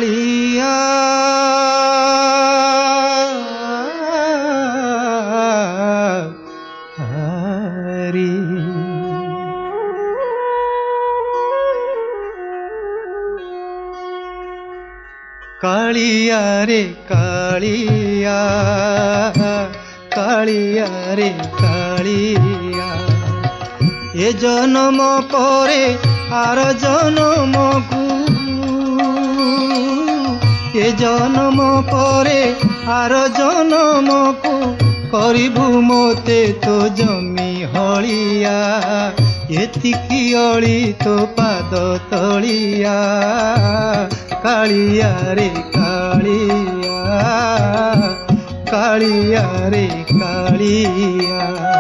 कालिया हरी कालिया रे कालिया कालिया रे कालिया ए जन्म परे आर जन्म को ए जन्म परे आर जन्म को करिबु मोते तो जमी हलिया एतिकी अली तो पाद तलिया कालिया रे कालिया कालिया रे कालिया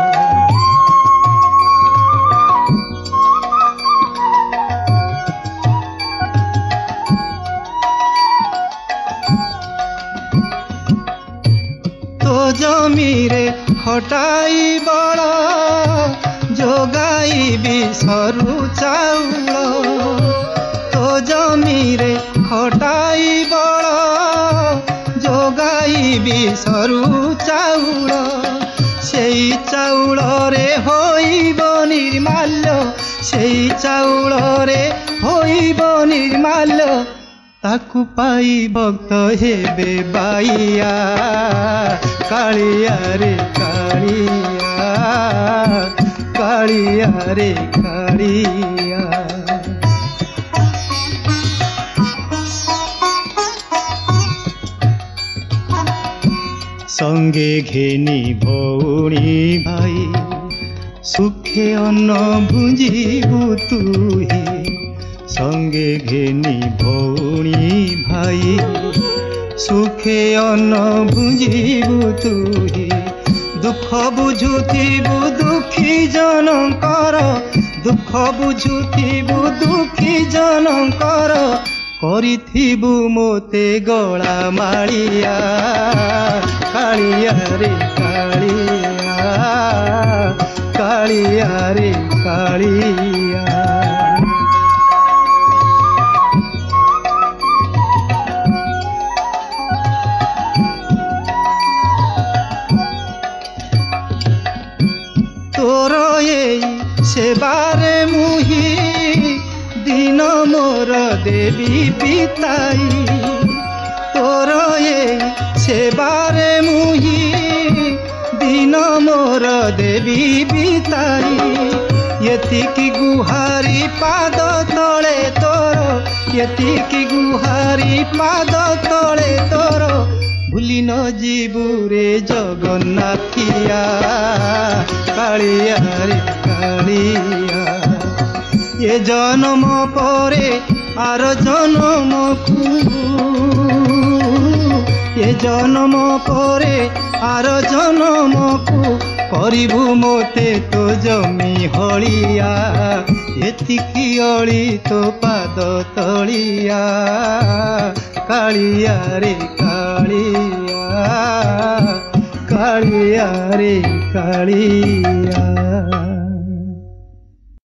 तो जमीरे खटाई बड़ा जोगाई भी सरू चाउल तो जमीरे खटाई बड़ा जोगाई भी सरू चाउल सेई चाउल रे होइब निर्माल्य सेई चाउल रे होइब निर्माल्य ताकू पाई भक्त हेबे बाइया कालिया रे कालिया कालिया रे कालिया संगे घेनी भौणी भाई सुखे अन्न भुंजीबु तुही संगे घेनी भौणी भाई सुखे अन्न भुंजीबु तुही दुख बुझुथिबु दुखी जनकर दुख बुझुथिबु दुखी जनकर करिथिबु मोते गला मालिया कालिया रे कालिया कालिया रे कालिया तोर सेबारे मुही दिन मोर देवी पिताई तोर सेबारे मुही दिन मोर देवी पिताई यतिकी गुहारी पाद तले तोर यतिकी गुहारी पाद तले तोर भूली न जीबू रे जगन्नाथिया कालिया रे कालिया ये जन्म परे आर जन्म को ये जन्म परे आर जन्म को करिबु मोते तो जमी हलिया एतिकी अली तो पाद तलिया कालिया रे कालिया कालिया रे कालिया।